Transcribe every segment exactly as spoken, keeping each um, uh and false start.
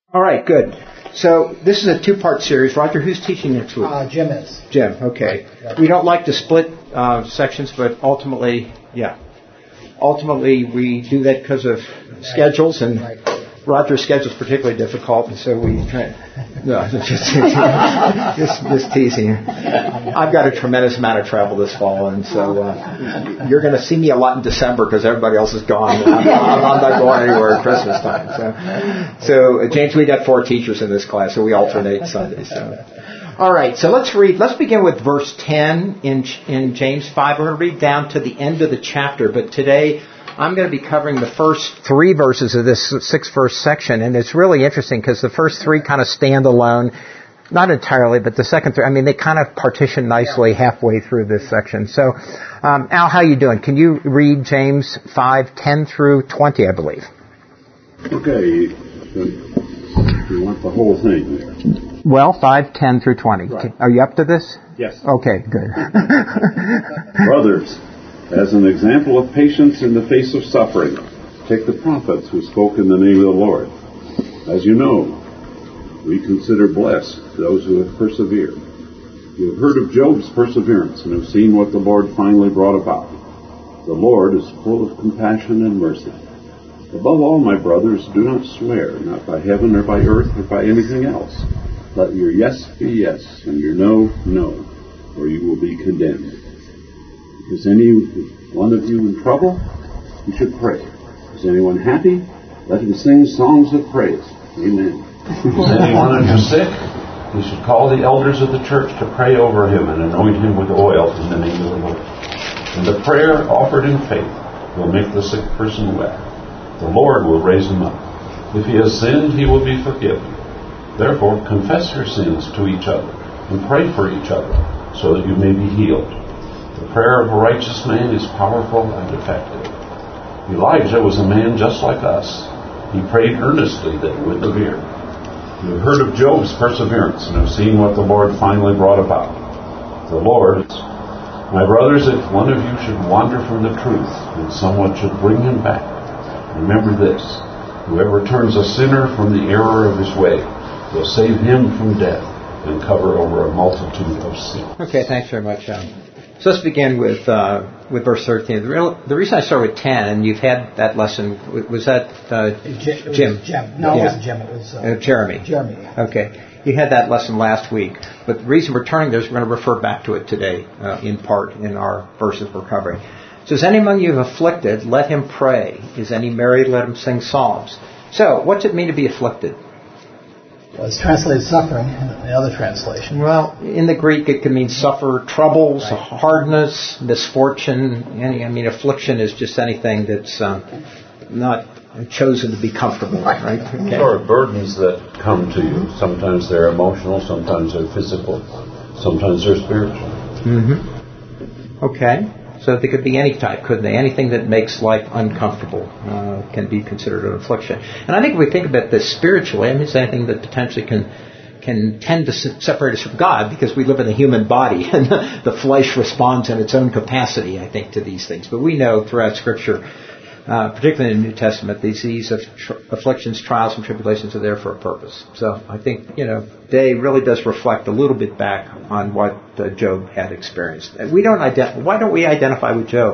All right, good. So this is a two-part series. Roger, who's teaching next week? Uh, Jim is. Jim, okay. We don't like to split uh, sections, but ultimately, yeah. Ultimately, we do that because of schedules, and Right. Roger's schedule is particularly difficult, and so we try. No, just, just, just teasing. I've got a tremendous amount of travel this fall, and so uh, you're going to see me a lot in December because everybody else is gone. I'm, I'm not going anywhere at Christmas time. So, so uh, James, we got four teachers in this class, so we alternate Sundays. So. All right, so let's read. Let's begin with verse ten in in James five. We're going to read down to the end of the chapter, but today I'm going to be covering the first three verses of this six-verse section, and it's really interesting because the first three kind of stand alone, not entirely, but the second three, I mean, they kind of partition nicely halfway through this section. So, um, Al, how you doing? Can you read James five, ten through twenty, I believe? Okay. You want the whole thing there? Well, five, ten through twenty. Right. Are you up to this? Yes. Okay, good. Brothers, as an example of patience in the face of suffering, take the prophets who spoke in the name of the Lord. As you know, we consider blessed those who have persevered. You have heard of Job's perseverance and have seen what the Lord finally brought about. The Lord is full of compassion and mercy. Above all, my brothers, do not swear, not by heaven or by earth or by anything else. Let your yes be yes and your no, no, or you will be condemned. Is any one of you in trouble? You should pray. Is anyone happy? Let him sing songs of praise. Amen. Is anyone of you sick? He should call the elders of the church to pray over him and anoint him with oil in the name of the Lord. And the prayer offered in faith will make the sick person well. The Lord will raise him up. If he has sinned, he will be forgiven. Therefore, confess your sins to each other and pray for each other so that you may be healed. The prayer of a righteous man is powerful and effective. Elijah was a man just like us. He prayed earnestly that he would persevere. You have heard of Job's perseverance and have seen what the Lord finally brought about. The Lord is... My brothers, if one of you should wander from the truth and someone should bring him back, remember this: whoever turns a sinner from the error of his way will save him from death and cover over a multitude of sins. Okay, thanks very much, John. So let's begin with uh, with verse thirteen. The, real, the reason I start with ten, and you've had that lesson, was that uh, J- it Jim? Was Jim. No, yeah. it wasn't Jim. It was uh, uh, Jeremy. Jeremy. Yeah. Okay. You had that lesson last week, but the reason we're turning there is we're going to refer back to it today, uh, in part, in our verses we're covering. It says, any among you afflicted, let him pray. Is any merry, let him sing psalms. So, what's it mean to be afflicted? Well, it's translated suffering in the other translation. Well, in the Greek, it can mean suffer troubles, Right. hardness, misfortune. Any, I mean, affliction is just anything that's um, not chosen to be comfortable, right? right? Okay. There are burdens that come to you. Sometimes they're emotional, sometimes they're physical, sometimes they're spiritual. Mm-hmm. Okay. So they could be any type, couldn't they? Anything that makes life uncomfortable uh, can be considered an affliction. And I think if we think about this spiritually, I mean, it's anything that potentially can can tend to separate us from God, because we live in a human body and the flesh responds in its own capacity, I think, to these things. But we know throughout Scripture, uh, particularly in the New Testament, these, these tr- afflictions, trials, and tribulations are there for a purpose. So I think, you know, day really does reflect a little bit back on what uh, Job had experienced. We don't ident- Why don't we identify with Job?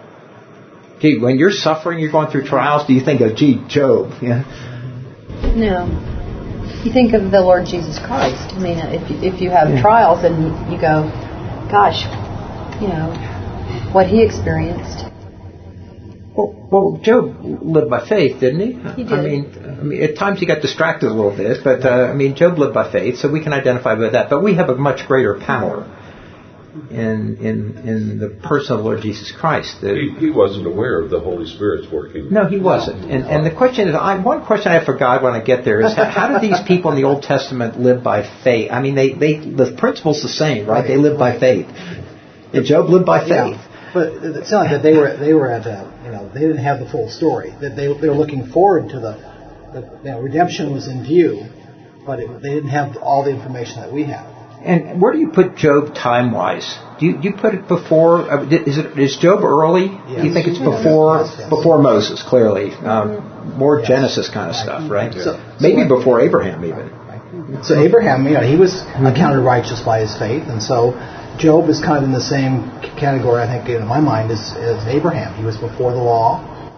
Gee, when you're suffering, you're going through trials, do you think of, gee, Job? Yeah. No. You think of the Lord Jesus Christ. I mean, if you, if you have yeah. trials and you go, gosh, you know, what he experienced. Well, well, Job lived by faith, didn't he? He did. I mean, I mean, at times he got distracted a little bit, but uh, I mean, Job lived by faith, so we can identify with that. But we have a much greater power in in in the person of the Lord Jesus Christ. That, He, he wasn't aware of the Holy Spirit's working. no, he wasn't. And and the question is, I, one question I have for God when I get there is, how, how do these people in the Old Testament live by faith? I mean, they they the principle's the same, right? They live by faith. And Job lived by faith. Yeah. But it's not that they were they were at a, you know, they didn't have the full story. That they they were looking forward to the, the you know, redemption was in view, but it, they didn't have all the information that we have. And where do you put Job time-wise? Do you, do you put it before? Uh, is it is Job early? Yes. Do you think it's before Yes, yes. before Moses? Clearly, um, more Yes. Genesis kind of stuff, right? So- Maybe so- before Abraham, even. So Abraham, you know, he was accounted righteous by his faith, and so Job is kind of in the same c- category, I think, in my mind, as, as Abraham. He was before the law.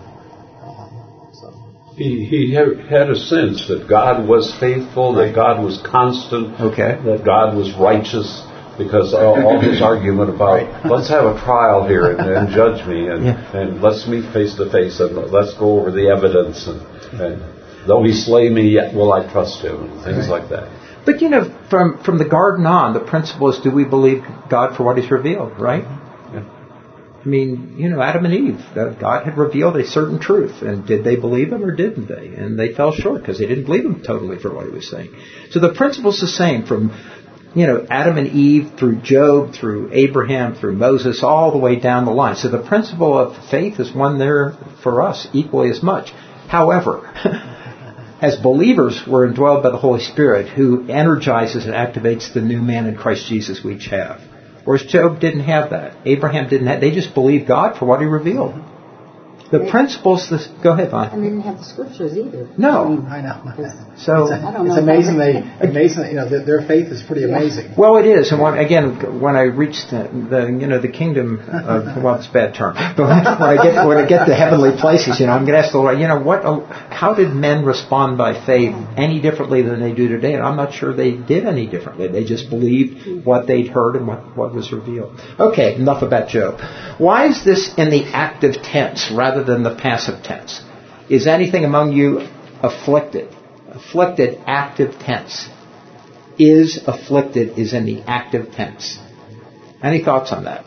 Um, so. He, he ha- had a sense that God was faithful, that God was constant, Okay. that God was righteous, because all, all his argument about, Right. let's have a trial here and, and judge me, and, Yeah. and let's meet face to face, and let's go over the evidence, and, and though he slay me, yet will I trust him, and things Right. like that. But you know, from from the garden on, the principle is: do we believe God for what He's revealed? Right? Yeah. I mean, you know, Adam and Eve, uh, God had revealed a certain truth, and did they believe Him or didn't they? And they fell short because they didn't believe Him totally for what He was saying. So the principle's the same from, you know, Adam and Eve through Job, through Abraham, through Moses, all the way down the line. So the principle of faith is one there for us equally as much. However, as believers, we're indwelled by the Holy Spirit, who energizes and activates the new man in Christ Jesus we each have. Whereas Job didn't have that. Abraham didn't have. They just believed God for what He revealed. The principles. This, go ahead, Vaughn. And they didn't have the scriptures either. No. I know. So it's, I don't know it's if amazing. I- They amazing. You know, their, their faith is pretty amazing. well, it is. And when, again, when I reach the, the you know the kingdom of well, it's a bad term, but when I get when I get to heavenly places, you know, I'm going to ask the Lord, you know, what? How did men respond by faith any differently than they do today? And I'm not sure they did any differently. They just believed what they'd heard and what, what was revealed. Okay, enough about Job. Why is this in the active tense rather than the passive tense? Is anything among you afflicted? Afflicted, active tense. Is afflicted is in the active tense. Any thoughts on that?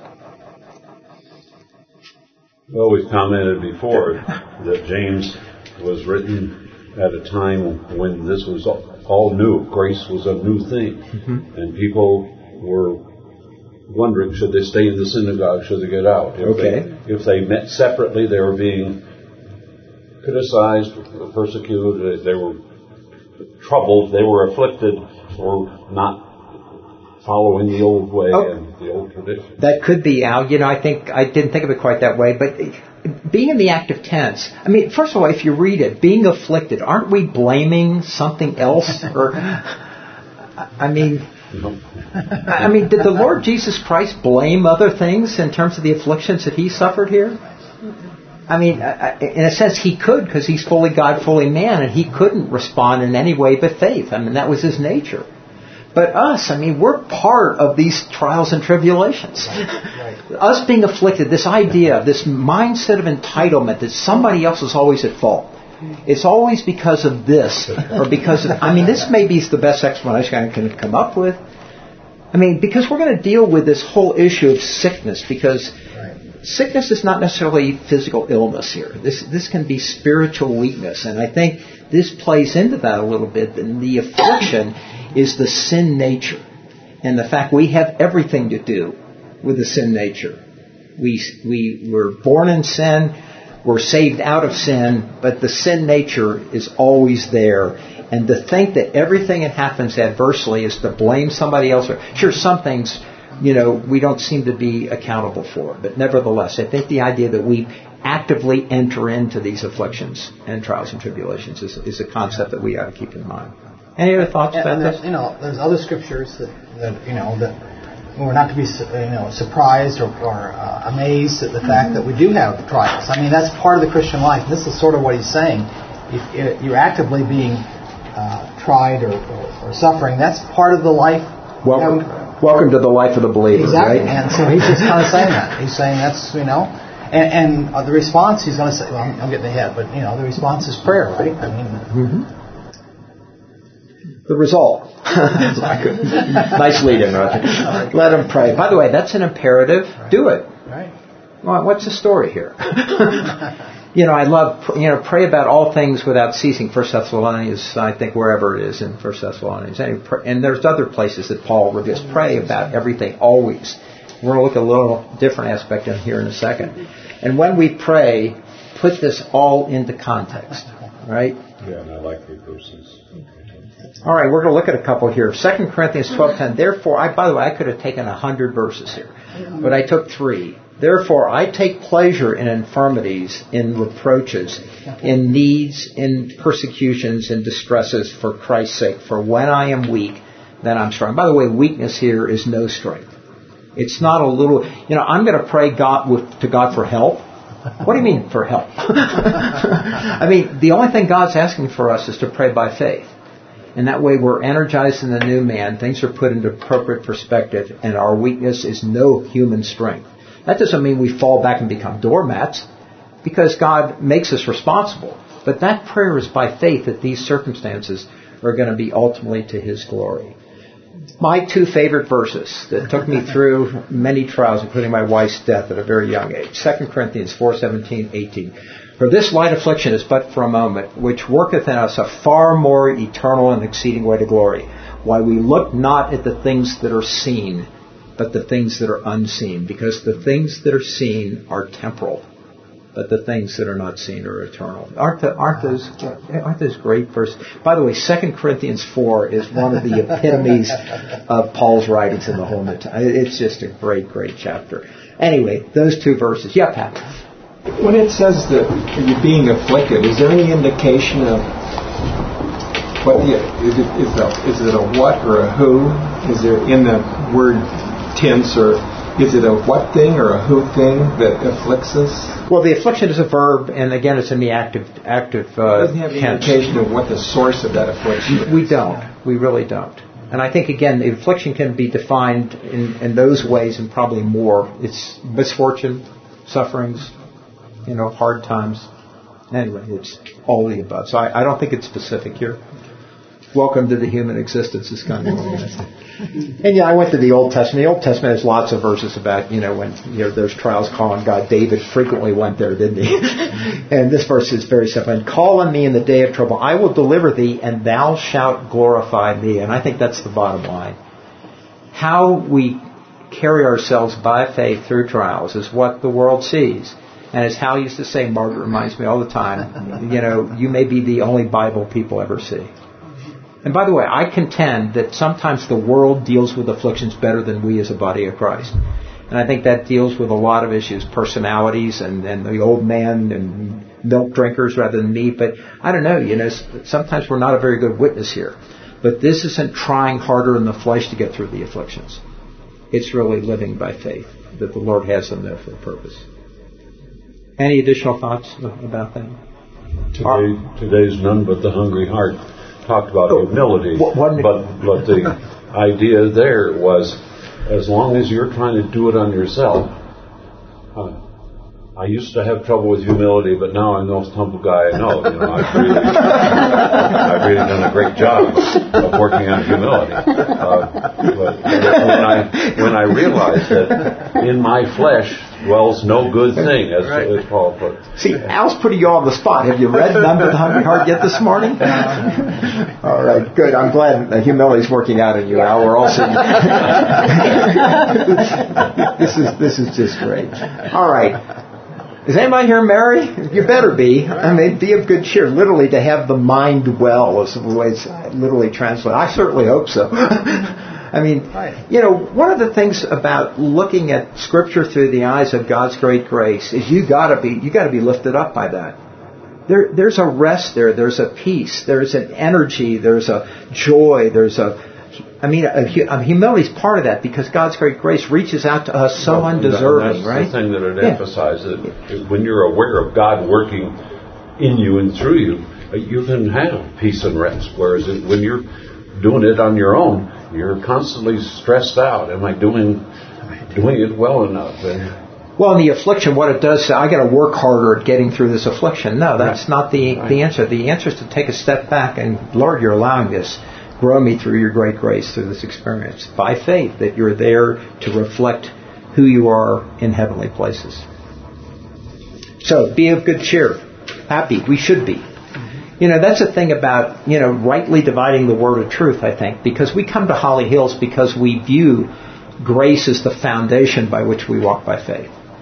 Well, we've commented before that James was written at a time when this was all new. Grace was a new thing. Mm-hmm. And people were wondering, should they stay in the synagogue, should they get out? If Okay. They, if they met separately, they were being criticized, persecuted, they were troubled, they were afflicted for not following the old way Oh. and the old tradition. That could be, Al. You know, I think I didn't think of it quite that way, but being in the active tense, I mean, first of all, if you read it, being afflicted, aren't we blaming something else? Or, I mean, I mean, did the Lord Jesus Christ blame other things in terms of the afflictions that He suffered here? I mean, in a sense, He could, because He's fully God, fully man, and He couldn't respond in any way but faith. I mean, that was His nature. But us, I mean, we're part of these trials and tribulations. Right. Us being afflicted, this idea, this mindset of entitlement that somebody else is always at fault. It's always because of this, or because of, I mean, this may be the best explanation I can come up with. I mean, because we're going to deal with this whole issue of sickness, because sickness is not necessarily physical illness here. This this can be spiritual weakness, and I think this plays into that a little bit. And the affliction is the sin nature, and the fact we have everything to do with the sin nature. We we were born in sin, we're saved out of sin, but the sin nature is always there. And to think that everything that happens adversely is to blame somebody else. Sure, some things, you know, we don't seem to be accountable for. But nevertheless, I think the idea that we actively enter into these afflictions and trials and tribulations is, is a concept that we ought to keep in mind. Any other thoughts And, about and this? there's, you know, there's other scriptures that, that you know, that we're not to be, you know, surprised or, or uh, amazed at the fact that we do have trials. I mean, that's part of the Christian life. This is sort of what he's saying. If you're actively being uh, tried or, or, or suffering, that's part of the life. Welcome, You know, welcome to the life of the believer, exactly. right? And so he's just kind of saying that. He's saying that's, you know, and, and uh, the response he's going to say, well, I'm, I'm getting ahead, but, you know, the response is prayer, right? I mean, Mm-hmm. The result. Nice lead-in, Roger. Let him pray. By the way, that's an imperative. Do it. right. Well, what's the story here? You know, I love, you know, pray about all things without ceasing. First Thessalonians, I think, wherever it is in First Thessalonians. And there's other places that Paul reveals. Pray about everything, always. We're going to look at a little different aspect in here in a second. And when we pray, put this all into context, right? Yeah, and I like the verses. All right, we're going to look at a couple here. Second Corinthians twelve ten. Therefore, I, by the way, I could have taken a hundred verses here, but I took three. Therefore, I take pleasure in infirmities, in reproaches, in needs, in persecutions, in distresses for Christ's sake. For when I am weak, then I'm strong. By the way, weakness here is no strength. It's not a little, you know, I'm going to pray God with, to God for help. What do you mean for help? I mean, the only thing God's asking for us is to pray by faith. And that way we're energized in the new man. Things are put into appropriate perspective, and our weakness is no human strength. That doesn't mean we fall back and become doormats, because God makes us responsible. But that prayer is by faith that these circumstances are going to be ultimately to His glory. My two favorite verses that took me through many trials, including my wife's death at a very young age. Second Corinthians four seventeen, eighteen. For this light affliction is but for a moment, which worketh in us a far more eternal and exceeding way to glory. Why we look not at the things that are seen, but the things that are unseen. Because the things that are seen are temporal, but the things that are not seen are eternal. Aren't, the, aren't those aren't those great verses? By the way, Second Corinthians four is one of the epitomes of Paul's writings in the whole New Testament. It's just a great, great chapter. Anyway, those two verses. Yeah, Pat. When it says that you're being afflicted, is there any indication of what the, is it, is, the, is it a what or a who? Is there in the word tense, or is it a what thing or a who thing that afflicts us? Well, the affliction is a verb, and again, it's in the active active uh, it doesn't have any indication of what the source of that affliction is. We don't. We really don't. And I think, again, the affliction can be defined in, in those ways and probably more. It's misfortune, sufferings, you know, hard times. Anyway, it's all the above. So I, I don't think it's specific here. Welcome to the human existence is kind of And yeah, I went to the Old Testament. The Old Testament has lots of verses about, you know, when you know there's trials calling God. David frequently went there, didn't he? And this verse is very simple. And call on me in the day of trouble. I will deliver thee, and thou shalt glorify me. And I think that's the bottom line. How we carry ourselves by faith through trials is what the world sees. And as Hal used to say, Margaret reminds me all the time, you know, you may be the only Bible people ever see. And by the way, I contend that sometimes the world deals with afflictions better than we as a body of Christ. And I think that deals with a lot of issues, personalities and, and the old man and milk drinkers rather than me. But I don't know, you know, sometimes we're not a very good witness here. But this isn't trying harder in the flesh to get through the afflictions. It's really living by faith that the Lord has them there for a purpose. Any additional thoughts about that? Today, today's None But the Hungry Heart talked about oh, humility, what, what, but, but the idea there was, as long as you're trying to do it on yourself, uh, I used to have trouble with humility, but now I'm the most humble guy I know. You know, I've really, I've really done a great job of working on humility. Uh, but when I when I realized that in my flesh dwells no good thing, as, right. as Paul put it. See, Al's putting you on the spot. Have you read None But the Hungry Heart yet this morning? All right, good. I'm glad that humility is working out in you, Al. We're all seeing. this is this is just great. All right. Is anybody here married? You better be. I mean, be of good cheer. Literally, to have the mind well is the way it's literally translated. I certainly hope so. I mean, you know, one of the things about looking at Scripture through the eyes of God's great grace is you gotta be you gotta be lifted up by that. There, there's a rest there. There's a peace. There's an energy. There's a joy. There's a I mean, humility is part of that because God's great grace reaches out to us so well, undeserving, that's right? That's the thing that it yeah. emphasizes. That when you're aware of God working in you and through you, you can have peace and rest. Whereas when you're doing it on your own, you're constantly stressed out. Am I doing doing it well enough? And well, in the affliction, what it does, I got to work harder at getting through this affliction. No, that's right. not the right. the answer. The answer is to take a step back and, Lord, you're allowing this. Grow me through your great grace through this experience. By faith that you're there to reflect who you are in heavenly places. So, be of good cheer. Happy. We should be. You know, that's the thing about, you know, rightly dividing the word of truth, I think. Because we come to Holly Hills because we view grace as the foundation by which we walk by faith.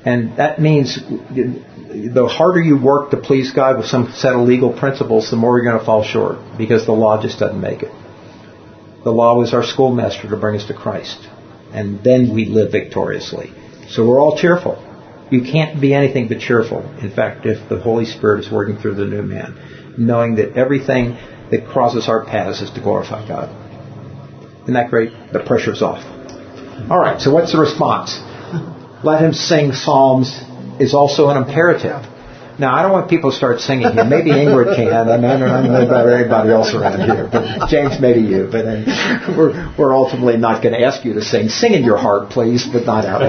And that means the harder you work to please God with some set of legal principles, the more you're going to fall short, because the law just doesn't make it. The law was our schoolmaster to bring us to Christ. And then we live victoriously. So we're all cheerful. You can't be anything but cheerful. In fact, if the Holy Spirit is working through the new man, knowing that everything that crosses our paths is to glorify God. Isn't that great? The pressure's off. All right, so what's the response? Let him sing psalms is also an imperative. Now, I don't want people to start singing here. Maybe Ingrid can. I, mean, I don't know about everybody else around here. But James, maybe you. But uh, we're, we're ultimately not going to ask you to sing. Sing in your heart, please, but not out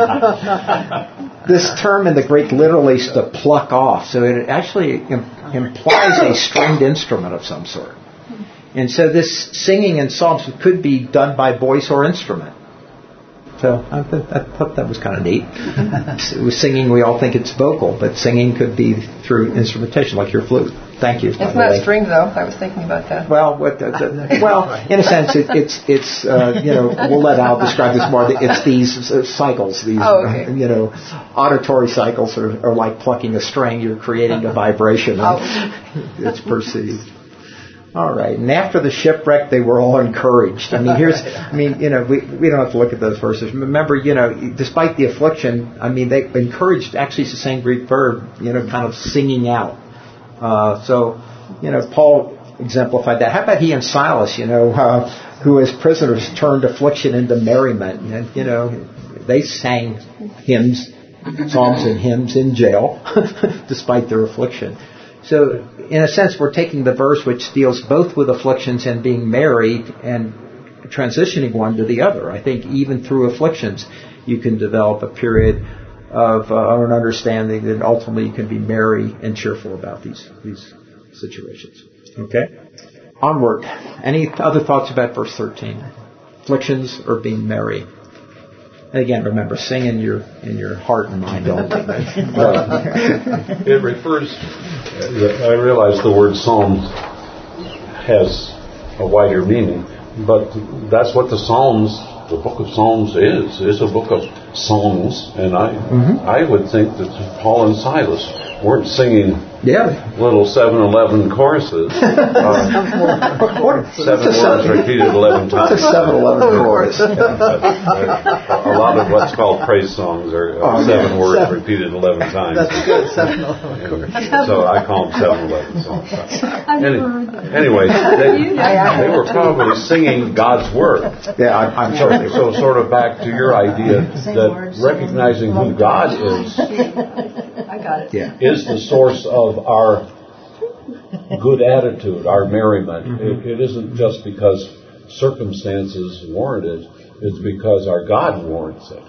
loud. This term in the Greek literally is to pluck off. So it actually im- implies a stringed instrument of some sort. And so this singing in psalms could be done by voice or instrument. So I, th- I thought that was kind of neat. With singing, we all think it's vocal, but singing could be through instrumentation, like your flute. Thank you. It's not stringed, though. I was thinking about that. Well, what the, the, well, in a sense, it, it's it's uh, you know, we'll let Al describe this more. It's these uh, cycles, these oh, okay. uh, you know, auditory cycles are, are like plucking a string. You're creating a vibration. Oh. It's perceived. All right. And after the shipwreck, they were all encouraged. I mean, here's, I mean, you know, we we don't have to look at those verses. Remember, you know, despite the affliction, I mean, they encouraged, actually it's the same Greek verb, you know, kind of singing out. Uh, so, you know, Paul exemplified that. How about he and Silas, you know, uh, who as prisoners turned affliction into merriment? And, you know, they sang hymns, psalms and hymns in jail, despite their affliction. So, in a sense, we're taking the verse which deals both with afflictions and being married and transitioning one to the other. I think even through afflictions, you can develop a period of uh, an understanding that ultimately you can be merry and cheerful about these these situations. Okay? Onward. Any other thoughts about verse thirteen? Afflictions or being merry? And again, remember, sing in your in your heart and mind only. It refers, I realize the word psalm has a wider meaning, but that's what the Psalms, the book of Psalms is. It's a book of songs, and I mm-hmm. I would think that Paul and Silas weren't singing yeah. little seven eleven choruses. Uh, seven words repeated eleven times. It's a seven eleven chorus. Yeah, a lot of what's called praise songs are uh, oh, seven yeah. words seven. repeated eleven times. That's good, seven eleven chorus. So I call them seven eleven songs. Any, anyway, they, they were probably singing God's word. Yeah, I'm, I'm sure they were. So sort of back to your idea that recognizing who God is I got it. Yeah. is the source of our good attitude, our merriment. Mm-hmm. It, it isn't just because circumstances warrant it, it's because our God warrants it.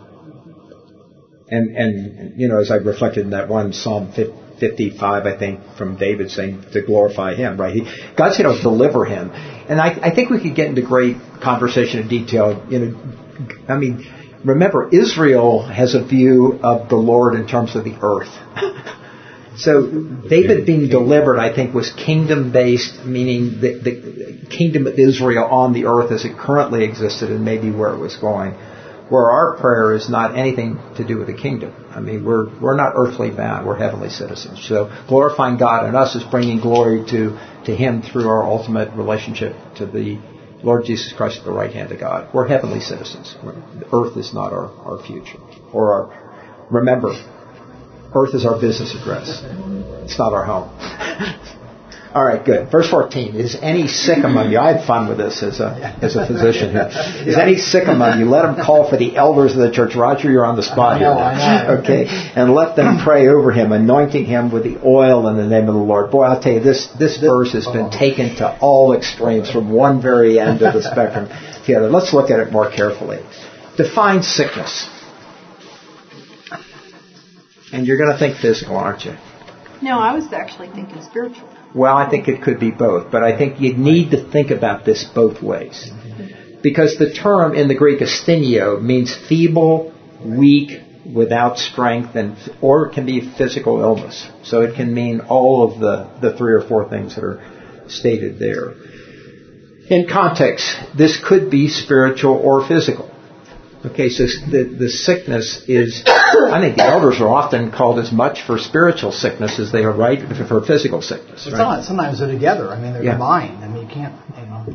And, and you know, as I reflected in that one Psalm fifty-five, I think, from David saying to glorify Him, right? He, God's going to deliver him. And I, I think we could get into great conversation and detail. You know, I mean, remember, Israel has a view of the Lord in terms of the earth. So David being delivered, I think, was kingdom-based, meaning the, the kingdom of Israel on the earth as it currently existed and maybe where it was going. Where our prayer is not anything to do with the kingdom. I mean, we're we're not earthly bound. We're heavenly citizens. So glorifying God in us is bringing glory to, to Him through our ultimate relationship to the Lord Jesus Christ at the right hand of God. We're heavenly citizens. We're, the earth is not our, our future. Or our, remember, earth is our business address. It's not our home. All right, good. Verse fourteen. Is any sick among you? I had fun with this as a as a physician here. Is any sick among you? Let them call for the elders of the church. Roger, you're on the spot here. I know. Okay. And let them pray over him, anointing him with the oil in the name of the Lord. Boy, I'll tell you, this, this verse has been taken to all extremes from one very end of the spectrum to the other. Let's look at it more carefully. Define sickness. And you're going to think physical, aren't you? No, I was actually thinking spiritual. Well, I think it could be both, but I think you need to think about this both ways. Because the term in the Greek asthenia means feeble, weak, without strength, and or it can be physical illness. So it can mean all of the, the three or four things that are stated there. In context, this could be spiritual or physical. Okay, so the, the sickness is, I think the elders are often called as much for spiritual sickness as they are right for physical sickness. Right? Sometimes, sometimes they're together. I mean, they're yeah. combined. I mean, you can't, you know.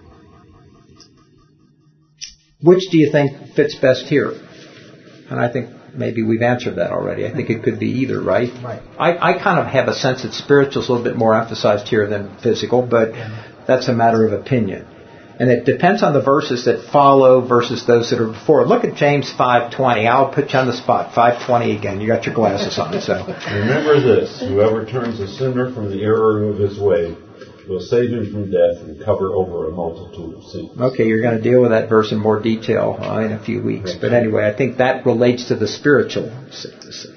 Which do you think fits best here? And I think maybe we've answered that already. I think it could be either, right? Right. I, I kind of have a sense that spiritual is a little bit more emphasized here than physical, but Yeah. that's a matter of opinion. And it depends on the verses that follow versus those that are before. Look at James five twenty. I'll put you on the spot. five twenty again. You got your glasses on. So Remember this, whoever turns a sinner from the error of his way will save him from death and cover over a multitude of sins. okay, you're going to deal with that verse in more detail uh, in a few weeks. But anyway, I think that relates to the spiritual sickness.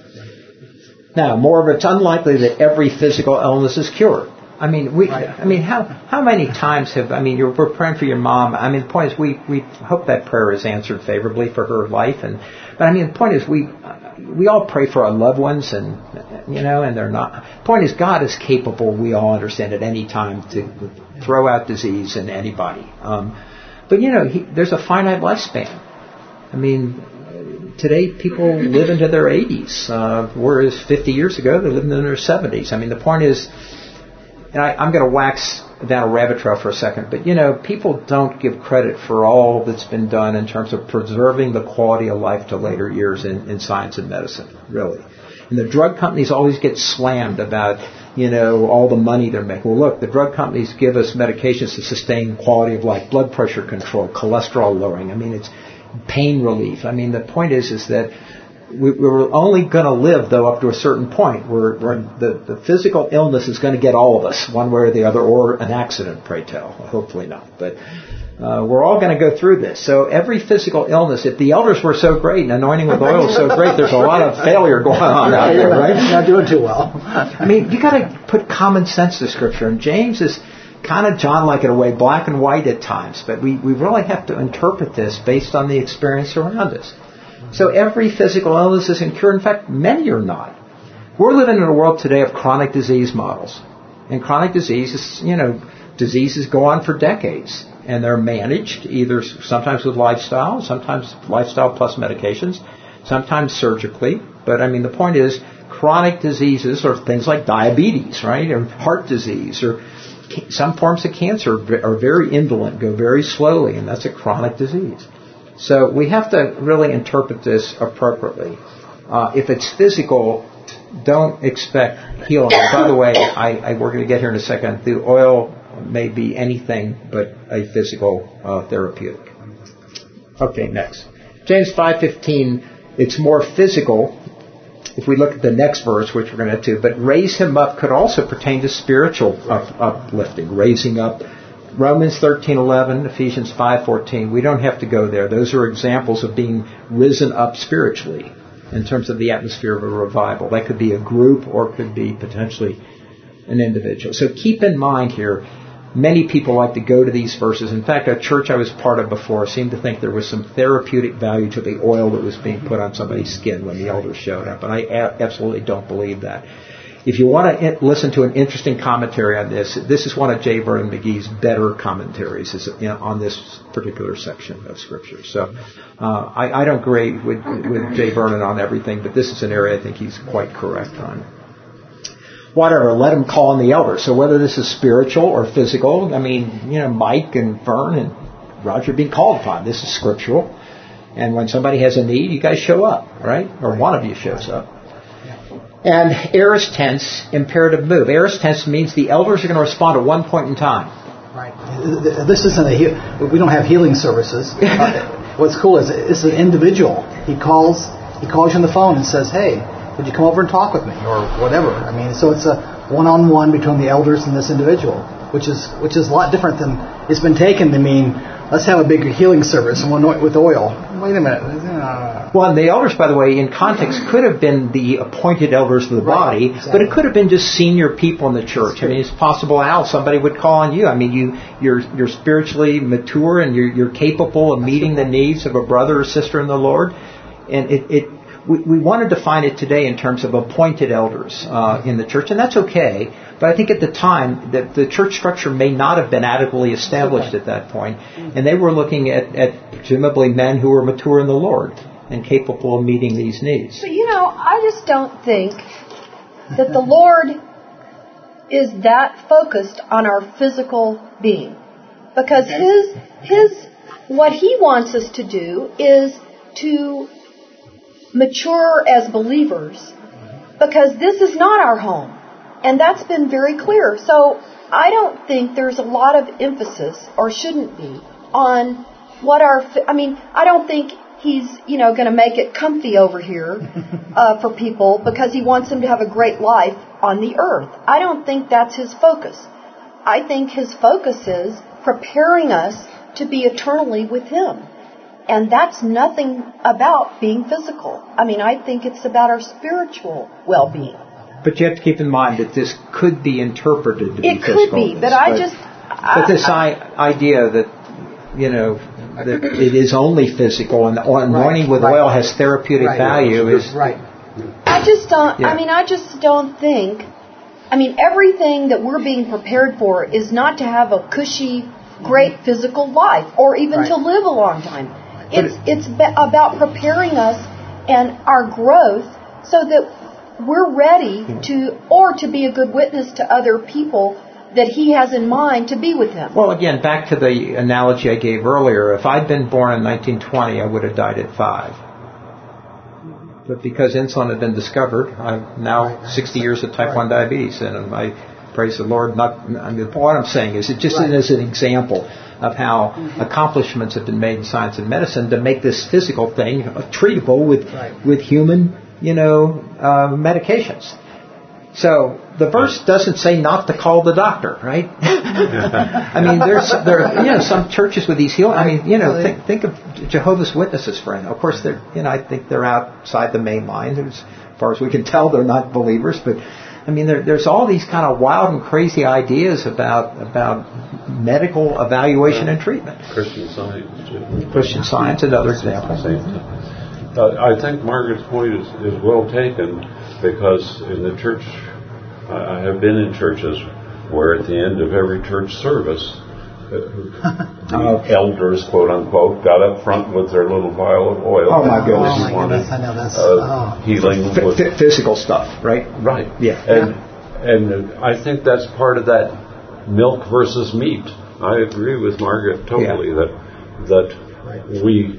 Now, moreover, it's unlikely that every physical illness is cured. I mean, we. Right. I mean, how how many times have? I mean, you're, we're praying for your mom. I mean, the point is, we we hope that prayer is answered favorably for her life. And but I mean, the point is, we we all pray for our loved ones, and you know, and they're not. The point is, God is capable. We all understand at any time to throw out disease in anybody. Um, but you know, he, there's a finite lifespan. I mean, today people live into their eighties, uh, whereas fifty years ago they lived in their seventies. I mean, the point is. And I, I'm going to wax down a rabbit trail for a second, but you know, people don't give credit for all that's been done in terms of preserving the quality of life to later years in, in science and medicine, really. And the drug companies always get slammed about, you know, all the money they're making. Well, look, the drug companies give us medications to sustain quality of life, blood pressure control, cholesterol lowering. I mean, it's pain relief. I mean, the point is, is that We, we're only going to live, though, up to a certain point. Where, where the, the physical illness is going to get all of us, one way or the other, or an accident, pray tell. Hopefully not. But uh, we're all going to go through this. So every physical illness, if the elders were so great and anointing with oil is so great, there's a lot of failure going on out there, right? Not doing too well. I mean, you got to put common sense to Scripture. And James is kind of John-like in a way, black and white at times. But we, we really have to interpret this based on the experience around us. So every physical illness is incurable. In fact, many are not. We're living in a world today of chronic disease models. And chronic disease is, you know, diseases go on for decades. And they're managed either sometimes with lifestyle, sometimes lifestyle plus medications, sometimes surgically. But, I mean, the point is chronic diseases are things like diabetes, right, or heart disease, or some forms of cancer are very indolent, go very slowly, and that's a chronic disease. So we have to really interpret this appropriately. Uh, if it's physical, don't expect healing. By the way, I, I, we're going to get here in a second. The oil may be anything but a physical uh, therapeutic. Okay, next. James five fifteen, it's more physical. If we look at the next verse, which we're going to do, but raise him up could also pertain to spiritual up, uplifting, raising up. Romans thirteen eleven, Ephesians five fourteen, we don't have to go there. Those are examples of being risen up spiritually in terms of the atmosphere of a revival. That could be a group or it could be potentially an individual. So keep in mind here, many people like to go to these verses. In fact, a church I was part of before seemed to think there was some therapeutic value to the oil that was being put on somebody's skin when the elders showed up. And I a- absolutely don't believe that. If you want to in- listen to an interesting commentary on this, this is one of J. Vernon McGee's better commentaries is, you know, on this particular section of Scripture. So uh, I, I don't agree with, with J. Vernon on everything, but this is an area I think he's quite correct on. Whatever, let him call on the elders. So whether this is spiritual or physical, I mean, you know, Mike and Vern and Roger being called upon. This is scriptural. And when somebody has a need, you guys show up, right? Or one of you shows up. And aorist tense, imperative move. Aorist tense means the elders are going to respond at one point in time. Right. This isn't a heal. We don't have healing services. Uh, what's cool is it's an individual. He calls. He calls you on the phone and says, "Hey, would you come over and talk with me?" or whatever. I mean, so it's a one-on-one between the elders and this individual, which is which is a lot different than it's been taken to mean. Let's have a big healing service and we'll anoint with oil. Wait a minute. Uh, well, and the elders, by the way, in context, could have been the appointed elders of the body, right, exactly. But it could have been just senior people in the church. I mean, it's possible, Al, somebody would call on you. I mean, you, you're you're spiritually mature and you're you're capable of meeting the needs of a brother or sister in the Lord. And it, it we, we want to define it today in terms of appointed elders uh, in the church, and that's okay. But I think at the time that the church structure may not have been adequately established at that point, and they were looking at, at presumably men who were mature in the Lord and capable of meeting these needs. But you know, I just don't think that the Lord is that focused on our physical being, because his his what he wants us to do is to mature as believers, because this is not our home. And that's been very clear. So I don't think there's a lot of emphasis, or shouldn't be, on what our, I mean, I don't think he's, you know, going to make it comfy over here uh, for people because he wants them to have a great life on the earth. I don't think that's his focus. I think his focus is preparing us to be eternally with him. And that's nothing about being physical. I mean, I think it's about our spiritual well-being. But you have to keep in mind that this could be interpreted to be it physical. It could be, but, but I just... But this I, idea that, you know, that it is only physical and anointing right, with right. oil has therapeutic right, value right, is... Right. I just don't... Yeah. I mean, I just don't think... I mean, everything that we're being prepared for is not to have a cushy, great physical life, or even right. to live a long time. It's it's about preparing us and our growth so that we're ready to, or to be a good witness to other people that he has in mind to be with him. Well, again, back to the analogy I gave earlier. If I'd been born in nineteen twenty, I would have died at five. But because insulin had been discovered, I'm now sixty years of type one diabetes, and I praise the Lord. Not, I mean, what I'm saying is, it just right. is an example of how mm-hmm. accomplishments have been made in science and medicine to make this physical thing treatable with right. with human, you know, uh, medications. So the verse doesn't say not to call the doctor, right? I mean, there's there you know some churches with these healing. I mean, you know, think think of Jehovah's Witnesses, friend. Of course, they're you know I think they're outside the main line as far as we can tell. They're not believers, but I mean, there, there's all these kind of wild and crazy ideas about about medical evaluation and treatment. Christian Science, too. Christian Science, another example. Uh, I think Margaret's point is, is well taken, because in the church, I have been in churches where at the end of every church service, the oh. elders, quote unquote, got up front with their little vial of oil. Oh my goodness! Oh my goodness, I know that's uh, oh. healing F- with f- physical stuff, right? Right. Yeah. And and I think that's part of that milk versus meat. I agree with Margaret totally yeah. that that right. we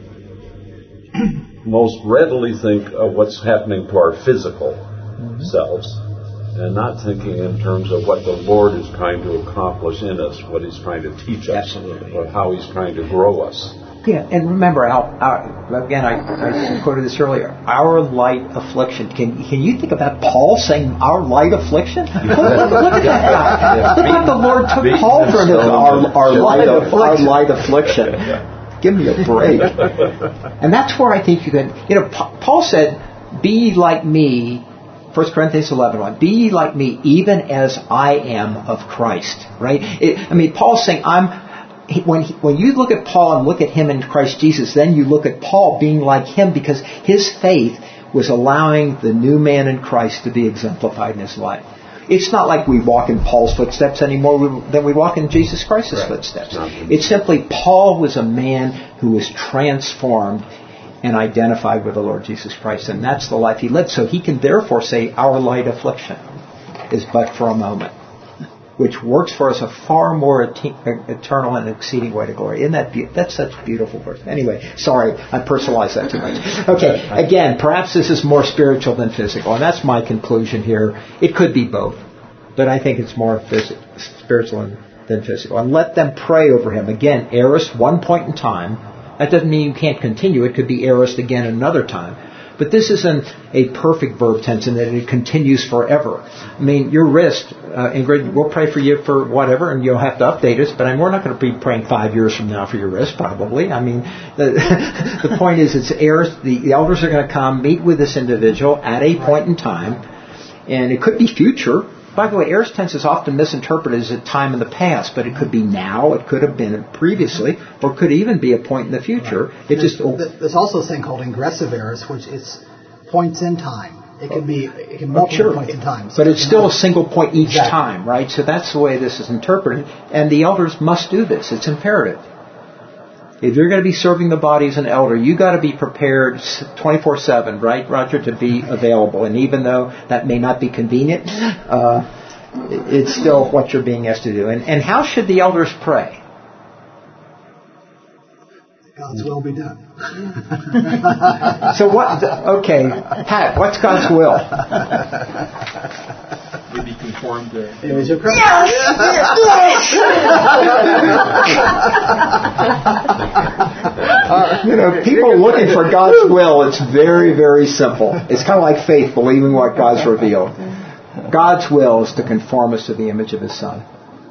most readily think of what's happening to our physical mm-hmm. selves, and not thinking in terms of what the Lord is trying to accomplish in us, what He's trying to teach us, Absolutely. or how He's trying to grow us. Yeah, and remember, our, our, again, I, I quoted this earlier, our light affliction. Can can you think about Paul saying our light affliction? Look, look, look at that guy. Look what the Lord took Paul from his, our, our, light, our light affliction. Give me a break. And that's where I think you can, you know, Paul said, be like me, First Corinthians eleven one, be like me even as I am of Christ, right? It, I mean, Paul's saying, I'm, when he, when you look at Paul and look at him in Christ Jesus, then you look at Paul being like him, because his faith was allowing the new man in Christ to be exemplified in his life. It's not like we walk in Paul's footsteps anymore than we walk in Jesus Christ's right. footsteps. It's simply Paul was a man who was transformed and identified with the Lord Jesus Christ. And that's the life he lived. So he can therefore say our light affliction is but for a moment, which works for us a far more et- eternal and exceeding way to glory. Isn't that be- that's such a beautiful verse. Anyway, sorry, I personalized that too much. Okay, again, perhaps this is more spiritual than physical, and that's my conclusion here. It could be both, but I think it's more phys- spiritual than, than physical. And let them pray over him. Again, aorist, one point in time. That doesn't mean you can't continue. It could be aorist again another time. But this isn't a perfect verb tense in that it continues forever. I mean, your wrist, uh, Ingrid, we'll pray for you for whatever, and you'll have to update us, but I mean, we're not going to be praying five years from now for your wrist, probably. I mean, the, the point is, it's aorist. The, the elders are going to come, meet with this individual at a point in time, and it could be future. By the way, aorist tense is often misinterpreted as a time in the past, but it could be now, it could have been previously, or it could even be a point in the future. It there's, just there's also a thing called ingressive aorist, which is points in time. It could be it can Oh, multiple sure. points in time. But it's still a single point each Exactly. time, right? So that's the way this is interpreted. And the elders must do this. It's imperative. If you're going to be serving the body as an elder, you got to be prepared twenty-four seven, right, Roger, to be available. And even though that may not be convenient, uh, it's still what you're being asked to do. And, and how should the elders pray? God's will be done. So what? Okay, Pat, what's God's will? To be conformed to. It was your prayer. You know, people looking for God's will, it's very, very simple. It's kind of like faith, believing what God's revealed. God's will is to conform us to the image of His Son.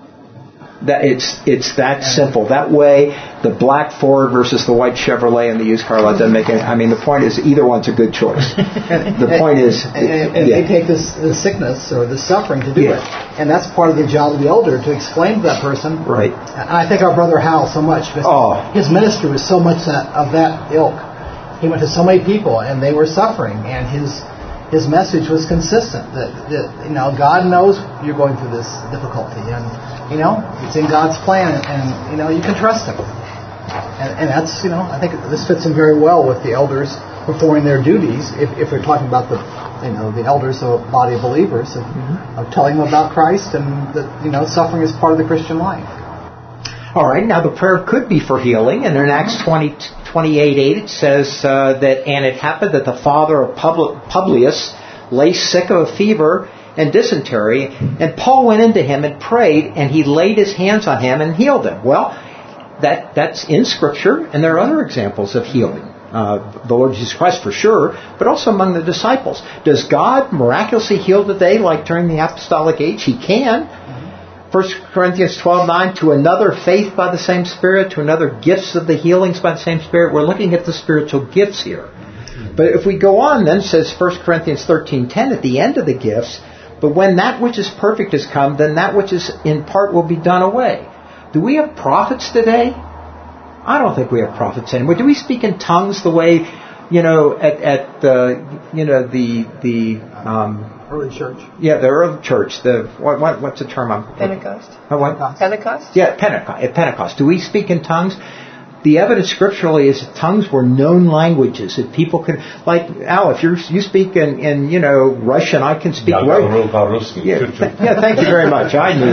That it's it's that simple. That way, the black Ford versus the white Chevrolet and the used car lot doesn't make any. I mean, the point is either one's a good choice. The point is, and, and yeah. they take this, this sickness or this suffering to do Yeah. it, and that's part of the job of the elder to explain to that person. Right. And I think our brother Hal so much. Because Oh. his ministry was so much that, of that ilk. He went to so many people, and they were suffering, and his his message was consistent. That, that you know, God knows you're going through this difficulty, and you know it's in God's plan, and, and you know you can trust Him. And, and that's you know I think this fits in very well with the elders performing their duties. If, if we're talking about the you know the elders of a body of believers, of, mm-hmm. of telling them about Christ, and that you know suffering is part of the Christian life. All right, now the prayer could be for healing, and in Acts twenty, twenty-eight eight it says uh, that, and it happened that the father of Publius lay sick of a fever and dysentery, and Paul went into him and prayed, and he laid his hands on him and healed him. Well, that that's in Scripture, and there are other examples of healing. Uh, the Lord Jesus Christ for sure, but also among the disciples. Does God miraculously heal today like during the apostolic age? He can. First Corinthians twelve nine, to another faith by the same Spirit, to another gifts of the healings by the same Spirit. We're looking at the spiritual gifts here. But if we go on then, says First Corinthians thirteen ten at the end of the gifts, but when that which is perfect has come, then that which is in part will be done away. Do we have prophets today? I don't think we have prophets anymore. Do we speak in tongues the way, you know, at, at the, you know, the, the, um, Early church. Yeah, the early church. The what, what what's the term? I'm, Pentecost. Uh, what? Pentecost? Yeah, Pentecost. At Pentecost. Do we speak in tongues? The evidence scripturally is that tongues were known languages that people could, like Al, if you you speak in, in you know Russian, I can speak Russian. Yeah, th- yeah, thank you very much. I knew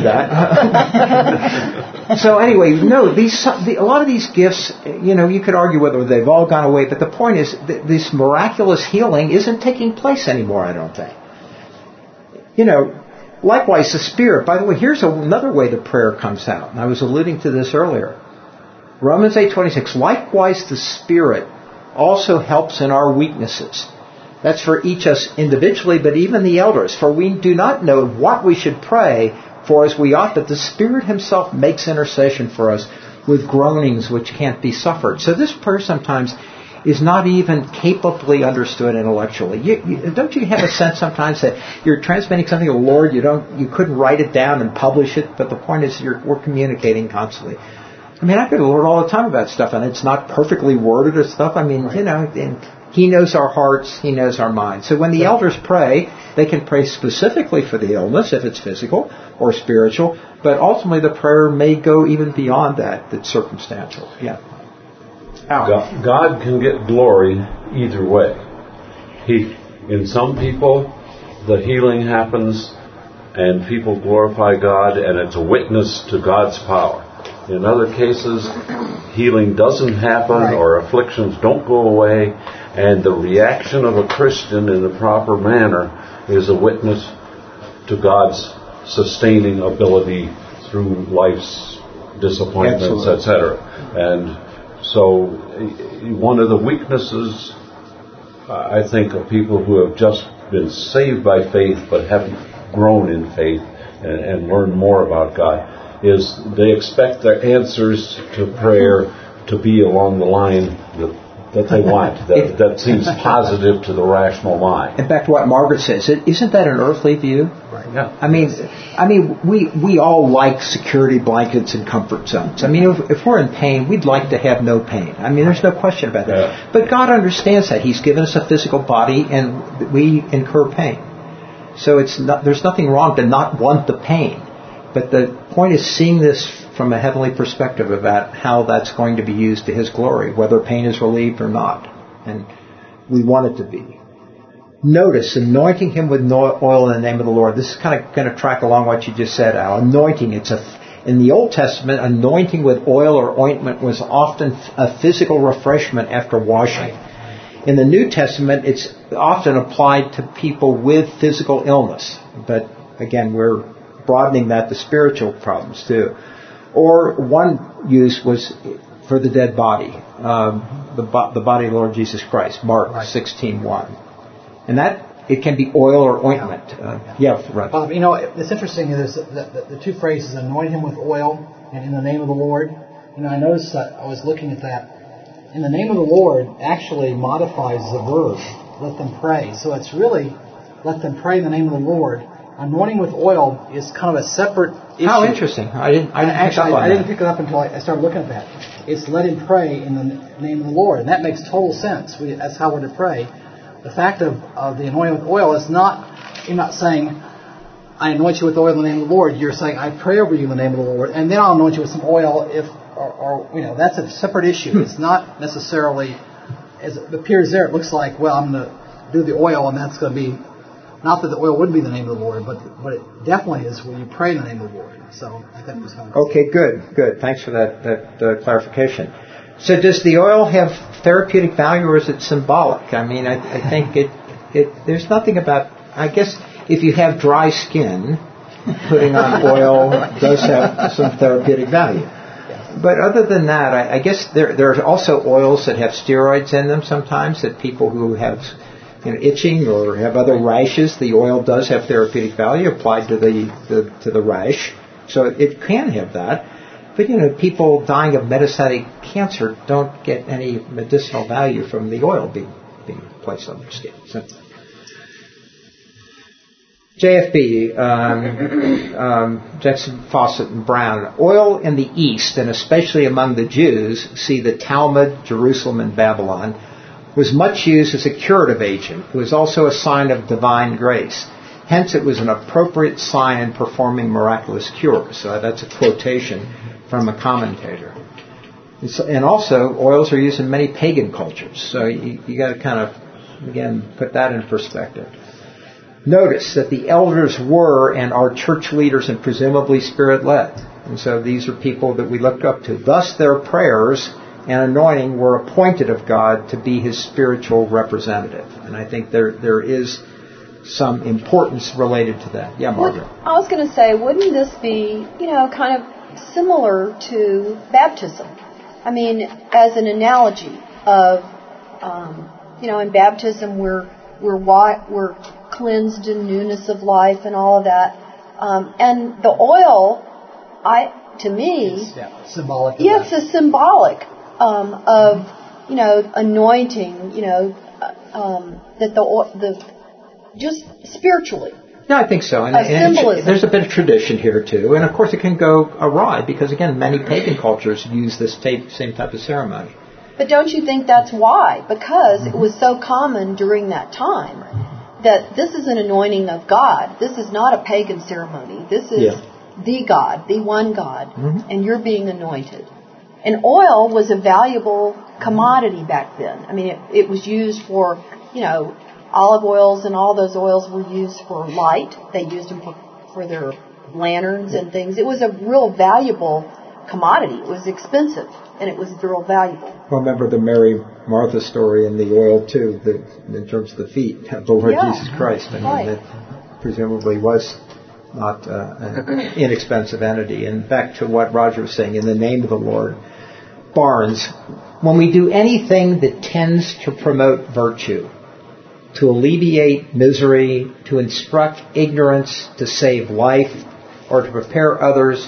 that. So anyway, no, these the, a lot of these gifts, you know, you could argue whether they've all gone away, but the point is that this miraculous healing isn't taking place anymore. I don't think. You know, likewise, the Spirit. By the way, here's another way the prayer comes out. And I was alluding to this earlier. Romans eight twenty-six. Likewise, the Spirit also helps in our weaknesses. That's for each us individually, but even the elders. For we do not know what we should pray for as we ought, but the Spirit Himself makes intercession for us with groanings which can't be suffered. So this prayer sometimes is not even capably understood intellectually. You, you, don't you have a sense sometimes that you're transmitting something to the Lord, you don't, you couldn't write it down and publish it, but the point is you're, we're communicating constantly. I mean, I go to the Lord all the time about stuff, and it's not perfectly worded or stuff. I mean, right. you know, and He knows our hearts, He knows our minds. So when the elders pray, they can pray specifically for the illness, if it's physical or spiritual, but ultimately the prayer may go even beyond that, that's circumstantial. Yeah. God, God can get glory either way. He, in some people, the healing happens and people glorify God and it's a witness to God's power. In other cases, healing doesn't happen right. or afflictions don't go away, and the reaction of a Christian in the proper manner is a witness to God's sustaining ability through life's disappointments, et cetera. And so one of the weaknesses, I think, of people who have just been saved by faith but haven't grown in faith and, and learned more about God is they expect their answers to prayer to be along the line that that they want, that, that seems positive to the rational mind. In fact, what Margaret says, isn't that an earthly view? Right. Yeah. I mean, I mean, we we all like security blankets and comfort zones. I mean, if, if we're in pain, we'd like to have no pain. I mean, there's no question about that. Yeah. But God understands that. He's given us a physical body, and we incur pain. So it's not, there's nothing wrong to not want the pain. But the point is seeing this from a heavenly perspective about how that's going to be used to His glory, whether pain is relieved or not. And we want it to be. Notice, anointing him with oil in the name of the Lord. This is kind of going to track along what you just said, Al. Anointing, it's a, in the Old Testament, anointing with oil or ointment was often a physical refreshment after washing. In the New Testament, it's often applied to people with physical illness. But again, we're broadening that to spiritual problems too. Or one use was for the dead body, um, the, bo- the body of the Lord Jesus Christ, Mark right. sixteen one. And that, it can be oil or ointment. Uh, yeah, right. Um, you know, it's interesting, there's the, the, the two phrases, anoint him with oil and in the name of the Lord. You know, I noticed that I was looking at that. In the name of the Lord actually modifies the verb, let them pray. So it's really, let them pray in the name of the Lord. Anointing with oil is kind of a separate issue. How interesting. I didn't, I didn't Actually, pick up on I, I didn't that. pick it up until I, I started looking at that. It's let him pray in the name of the Lord. And that makes total sense. We, that's how we're to pray. The fact of, of the anointing with oil is not, you're not saying, I anoint you with oil in the name of the Lord. You're saying, I pray over you in the name of the Lord, and then I'll anoint you with some oil if, or, or you know, that's a separate issue. Hmm. It's not necessarily, as it appears there, it looks like, well, I'm going to do the oil, and that's going to be, not that the oil would be the name of the Lord, but but it definitely is when you pray in the name of the Lord. So I think it was how Okay, good, good. Thanks for that, that uh, clarification. So does the oil have therapeutic value, or is it symbolic? I mean, I, I think it, it. There's nothing about, I guess, if you have dry skin, putting on oil does have some therapeutic value. But other than that, I, I guess there there are also oils that have steroids in them sometimes, that people who have, you know, itching or have other rashes, the oil does have therapeutic value applied to the, the to the rash. So it can have that. But, you know, people dying of metastatic cancer don't get any medicinal value from the oil being, being placed on their skin. So, J F B, um, um, Jackson Fawcett and Brown. Oil in the East, and especially among the Jews, see the Talmud, Jerusalem, and Babylon, was much used as a curative agent. It was also a sign of divine grace. Hence, it was an appropriate sign in performing miraculous cures. So that's a quotation from a commentator. And also, oils are used in many pagan cultures. So you, you got to kind of, again, put that in perspective. Notice that the elders were and are church leaders and presumably Spirit-led. And so these are people that we looked up to. Thus, their prayers and anointing were appointed of God to be His spiritual representative. And I think there there is some importance related to that. Yeah, Margaret. Would, I was going to say, wouldn't this be, you know, kind of similar to baptism? I mean, as an analogy of, um, you know, in baptism we're we're we're cleansed in newness of life and all of that, um, and the oil, I to me, it's, yeah, symbolic. Yeah, it's a symbolic um, of, you know, anointing. You know, um, that the the just spiritually. No, I think so. And, a and symbolism. There's a bit of tradition here, too. And, of course, it can go awry because, again, many pagan cultures use this tape, same type of ceremony. But don't you think that's why? Because mm-hmm. it was so common during that time that this is an anointing of God. This is not a pagan ceremony. This is yeah. the God, the one God, mm-hmm. and you're being anointed. And oil was a valuable commodity back then. I mean, it, it was used for, you know, olive oils, and all those oils were used for light. They used them for, for their lanterns and things. It was a real valuable commodity. It was expensive, and it was real valuable. Well, remember the Mary Martha story and the oil, too, the, in terms of the feet of the Lord yeah. Jesus Christ. I mean, right. that presumably was not uh, an inexpensive entity. And back to what Roger was saying, in the name of the Lord. Barnes, when we do anything that tends to promote virtue, to alleviate misery, to instruct ignorance, to save life, or to prepare others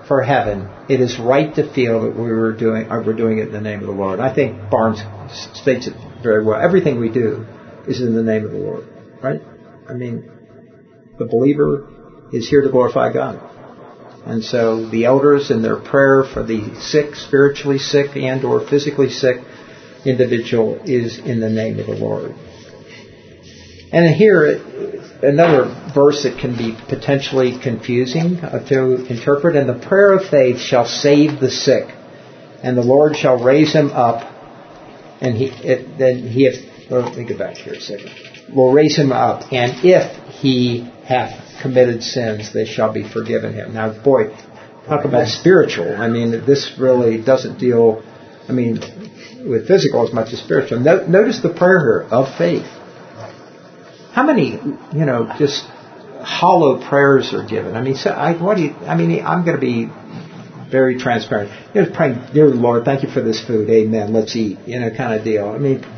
for heaven, it is right to feel that we were doing uh, we're doing it in the name of the Lord. I think Barnes states it very well. Everything we do is in the name of the Lord, right? I mean, the believer is here to glorify God. And so the elders in their prayer for the sick, spiritually sick and or physically sick individual is in the name of the Lord. And here, another verse that can be potentially confusing to interpret. And the prayer of faith shall save the sick, and the Lord shall raise him up. And he it, then he have, well, let me go back here a second. Will raise him up, and if he hath committed sins, they shall be forgiven him. Now, boy, talk about spiritual. I mean, this really doesn't deal, I mean, with physical as much as spiritual. No, notice the prayer here of faith. How many, you know, just hollow prayers are given? I mean, so I, what do you, I mean, I'm going to be very transparent. You know, praying, dear Lord, thank you for this food. Amen. Let's eat. You know, kind of deal. I mean,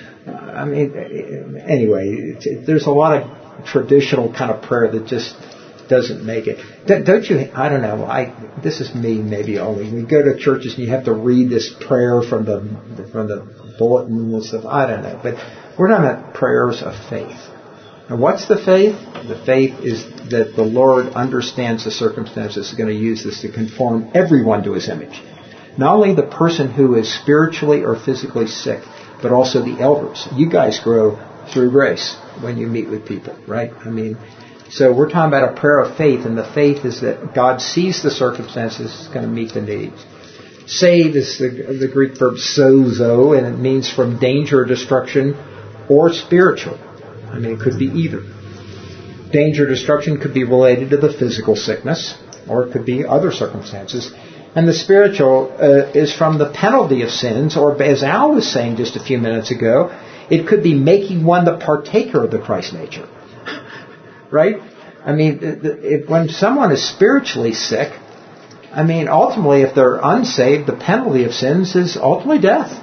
I mean, anyway, there's a lot of traditional kind of prayer that just doesn't make it. Don't you? I don't know. I this is me maybe only. We go to churches and you have to read this prayer from the from the bulletin and stuff. I don't know, but we're talking about prayers of faith. And what's the faith? The faith is that the Lord understands the circumstances. Is going to use this to conform everyone to His image. Not only the person who is spiritually or physically sick, but also the elders. You guys grow through grace when you meet with people, right? I mean, so we're talking about a prayer of faith, and the faith is that God sees the circumstances, is going to meet the needs. Save is the, the Greek verb sozo, and it means from danger or destruction or spiritual. I mean, it could be either. Danger or destruction could be related to the physical sickness, or it could be other circumstances. And the spiritual uh, is from the penalty of sins, or as Al was saying just a few minutes ago, it could be making one the partaker of the Christ nature. Right? I mean, if, when someone is spiritually sick, I mean, ultimately, if they're unsaved, the penalty of sins is ultimately death.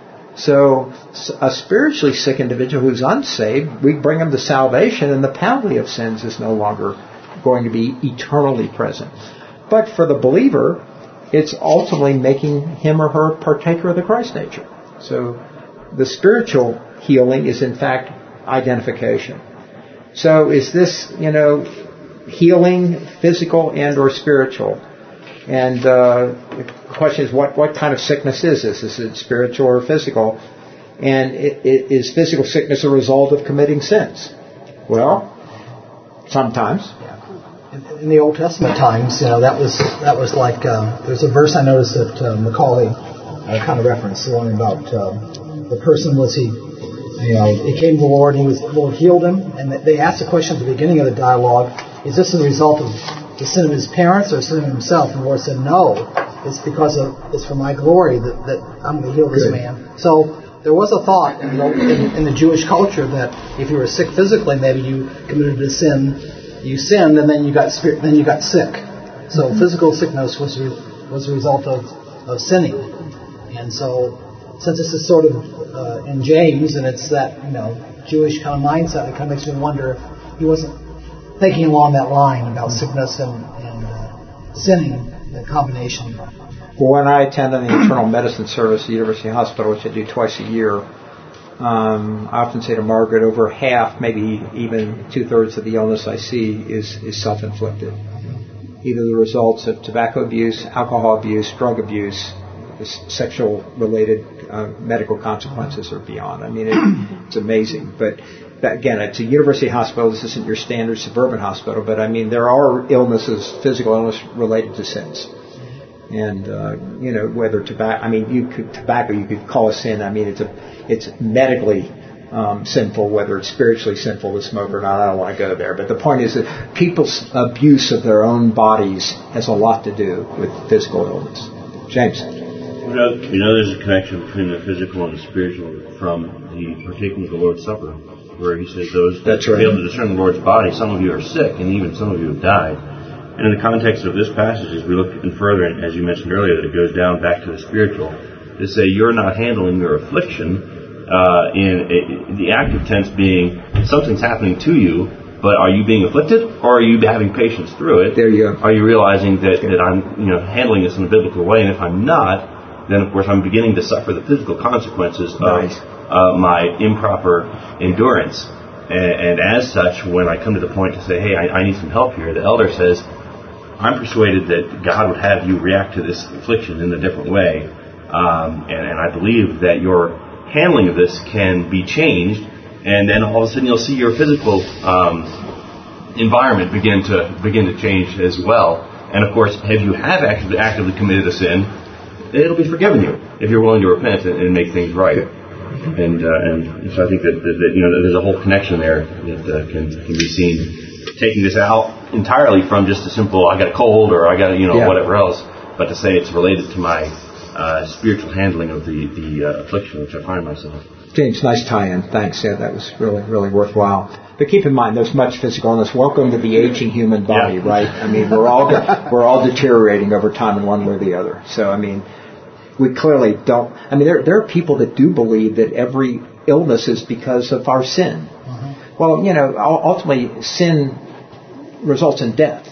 So, a spiritually sick individual who's unsaved, we bring them to salvation, and the penalty of sins is no longer going to be eternally present. But for the believer, it's ultimately making him or her partaker of the Christ nature. So, the spiritual healing is, in fact, identification. So, is this, you know, healing physical and or spiritual? And uh, the question is, what, what kind of sickness is this? Is it spiritual or physical? And it, it, is physical sickness a result of committing sins? Well, sometimes. Yeah. In, in the Old Testament times, you know, that was that was like uh, there's a verse I noticed that uh, Macaulay uh, kind of referenced, the one about uh, the person was he, you know, he came to the Lord, he was the Lord healed him, and they asked the question at the beginning of the dialogue: is this a result of the sin of his parents or sin of himself? And the Lord said, no, it's because of, it's for my glory that, that I'm going to heal this Good. man. So there was a thought in the, in, in the Jewish culture that if you were sick physically, maybe you committed a sin, you sinned, and then you got spirit, then you got sick. So mm-hmm. physical sickness was re, was a result of, of sinning. And so since this is sort of uh, in James, and it's that, you know, Jewish kind of mindset, it kind of makes me wonder if he wasn't thinking along that line about sickness and, and uh, sinning, the combination. Well, when I attend an internal medicine service at the University Hospital, which I do twice a year, um, I often say to Margaret, over half, maybe even two-thirds of the illness I see is, is self-inflicted. Either the results of tobacco abuse, alcohol abuse, drug abuse, sexual-related uh, medical consequences or beyond. I mean, it, it's amazing. But that, again, it's a university hospital. This isn't your standard suburban hospital. But, I mean, there are illnesses, physical illness related to sins. And, uh, you know, whether tobacco, I mean, you could, tobacco you could call a sin. I mean, it's a, it's medically um, sinful, whether it's spiritually sinful to smoke or not. I don't want to go there. But the point is that people's abuse of their own bodies has a lot to do with physical illness. James? You know, you know there's a connection between the physical and the spiritual from the partaking of the Lord's Supper, where he says those that That's right. be able to discern the Lord's body, some of you are sick, and even some of you have died. And in the context of this passage, as we look in further, and as you mentioned earlier, that it goes down back to the spiritual, to say you're not handling your affliction uh, in a, the active tense being something's happening to you, But are you being afflicted, or are you having patience through it? There you go. Are you realizing that, that I'm, you know, handling this in a biblical way? And if I'm not, then of course I'm beginning to suffer the physical consequences of Nice. uh, my improper endurance. And, and as such, when I come to the point to say, hey, I, I need some help here, the elder says, I'm persuaded that God would have you react to this affliction in a different way. Um, and, and I believe that your handling of this can be changed, and then all of a sudden you'll see your physical um, environment begin to begin to change as well. And of course, if you have actually actively committed a sin, it'll be forgiven you if you're willing to repent and, and make things right. And uh, and so I think that, that, that you know there's a whole connection there that uh, can can be seen. Taking this out entirely from just a simple I got a cold or I got a, you know Yeah. whatever else, but to say it's related to my uh, spiritual handling of the the uh, affliction which I find myself. James, nice tie-in. Thanks. Yeah, that was really, really worthwhile. But keep in mind, there's much physical illness. Welcome to the aging human body, Yeah. right? I mean, we're all we're all deteriorating over time in one way or the other. So, I mean, we clearly don't. I mean, there there are people that do believe that every illness is because of our sin. Mm-hmm. Well, you know, ultimately, sin results in death.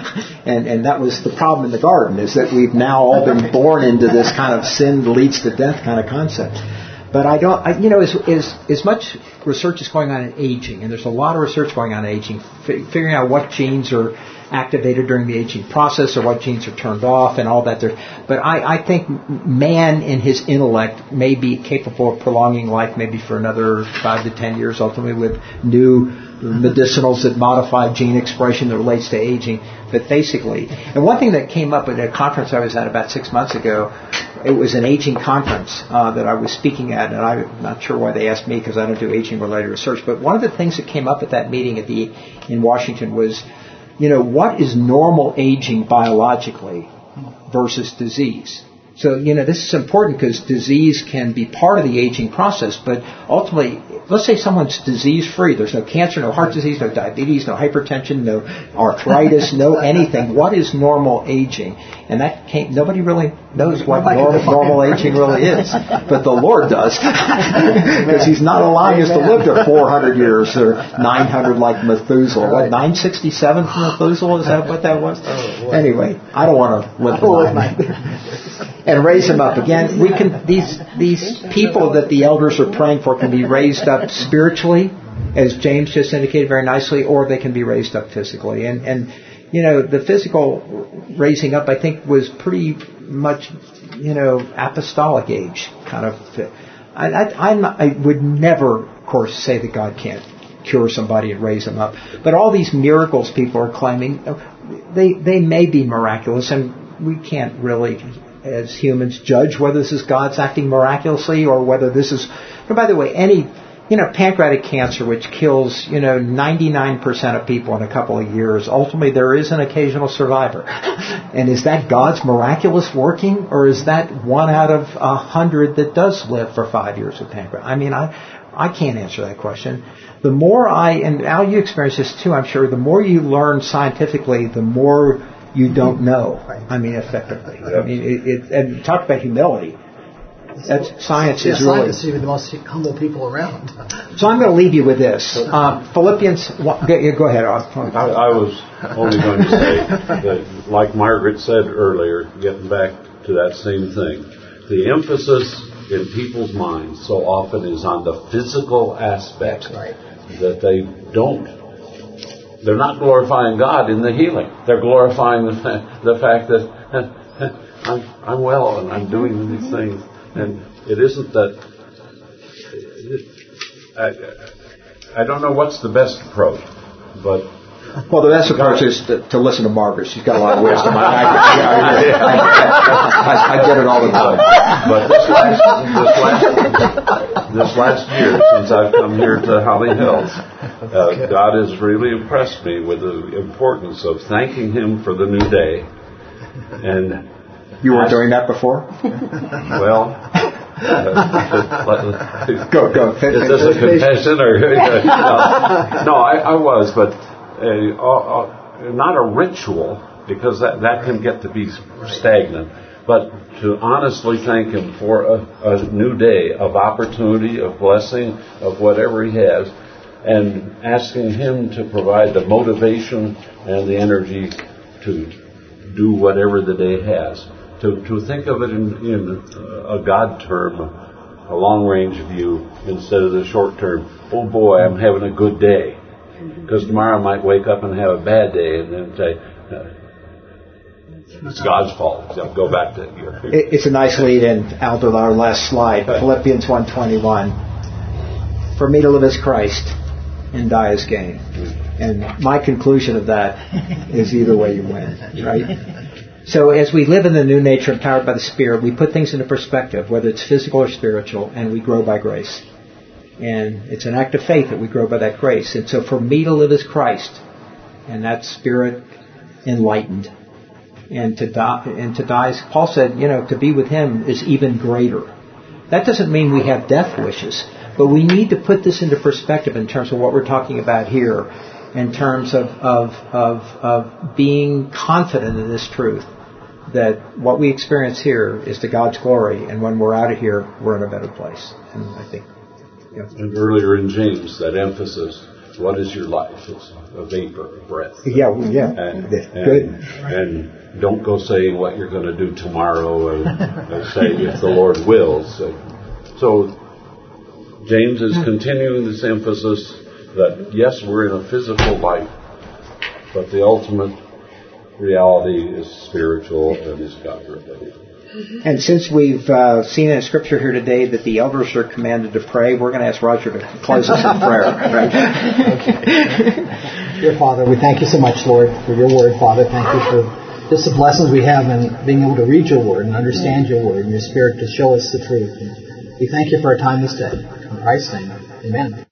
and and that was the problem in the garden, is that we've now all been born into this kind of sin leads to death kind of concept. But I don't, I, you know, as, as as much research is going on in aging, and there's a lot of research going on in aging, f- figuring out what genes are activated during the aging process or what genes are turned off and all that. There, but I, I think man in his intellect may be capable of prolonging life maybe for another five to ten years, ultimately with new medicinals that modify gene expression that relates to aging. But basically, and one thing that came up at a conference I was at about six months ago, it was an aging conference uh, that I was speaking at, and I'm not sure why they asked me because I don't do aging-related research. But one of the things that came up at that meeting at the in Washington was, you know, what is normal aging biologically versus disease? So, you know, this is important because disease can be part of the aging process, but ultimately, let's say someone's disease-free. There's no cancer, no heart disease, no diabetes, no hypertension, no arthritis, no anything. What is normal aging? And that can't, nobody really knows what normal, normal aging really is. But the Lord does. Because He's not allowing us to live to four hundred years or nine hundred like Methuselah. What, nine sixty-seven for Methuselah? Is that what that was? Anyway, I don't want to live to nine. And raise them up again. We can these these people that the elders are praying for can be raised up spiritually, as James just indicated very nicely, or they can be raised up physically. And and you know the physical raising up, I think, was pretty much you know apostolic age kind of. I I, I'm not, I would never, of course, say that God can't cure somebody and raise them up. But all these miracles people are claiming, they they may be miraculous, and we can't really, as humans, judge whether this is God's acting miraculously or whether this is... And by the way, any, you know, pancreatic cancer, which kills, you know, ninety-nine percent of people in a couple of years, ultimately there is an occasional survivor. And is that God's miraculous working, or is that one out of a hundred that does live for five years with pancreatic? I mean, I, I can't answer that question. The more I, and Al, you experience this too, I'm sure, the more you learn scientifically, the more you don't know. I mean, effectively. I mean, it, it, and talk about humility. That's science yeah, is really. Scientists are the most humble people around. So I'm going to leave you with this. Um, Philippians. Go, go ahead. I, I was only going to say that, like Margaret said earlier, getting back to that same thing, the emphasis in people's minds so often is on the physical aspect. That's right. That they don't. They're not glorifying God in the healing. They're glorifying the, fa- the fact that I'm, I'm well and I'm doing these things. And it isn't that... I, I don't know what's the best approach, but... Well, the best approach is to, to listen to Margaret. She's got a lot of wisdom. I, I, I, I, I get it all the time. But this last, this last, this last year, since I've come here to Holly Hills, uh, God has really impressed me with the importance of thanking Him for the new day. And you weren't doing that before? Well, uh, go go. Is this a confession or no? No, I, I was, but. A, uh, uh, not a ritual, because that, that can get to be stagnant, but to honestly thank Him for a, a new day of opportunity, of blessing, of whatever He has. and asking Him to provide the motivation and the energy to do whatever the day has. To, to think of it in, in a God term, a long-range view, instead of the short term, oh boy, I'm having a good day. Because tomorrow I might wake up and have a bad day and then say, it's God's fault. So go back to your... It's a nice lead in, Albert, our last slide, Philippians one twenty-one. For me to live as Christ and die as gain. And my conclusion of that is either way you win, right? So as we live in the new nature empowered by the Spirit, we put things into perspective, whether it's physical or spiritual, and we grow by grace. And it's an act of faith that we grow by that grace. And so for me to live as Christ, and that Spirit enlightened, and to die, and to die, as Paul said, you know, to be with Him is even greater. That doesn't mean we have death wishes, but we need to put this into perspective in terms of what we're talking about here, in terms of of of, of being confident in this truth, that what we experience here is to God's glory, and when we're out of here, we're in a better place. And I think, you know, and earlier in James, that emphasis, what is your life? It's a vapor, a breath. Yeah, yeah, and, good. And, and don't go saying what you're going to do tomorrow, and, and say if the Lord wills. So, so James is continuing this emphasis that yes, we're in a physical life, but the ultimate reality is spiritual and is God-related. And since we've uh, seen in Scripture here today that the elders are commanded to pray, we're going to ask Roger to close us in prayer. Right? Dear Father, we thank you so much, Lord, for your word, Father. Thank you for just the blessings we have in being able to read your word and understand your word and your Spirit to show us the truth. And we thank you for our time this day. In Christ's name, amen.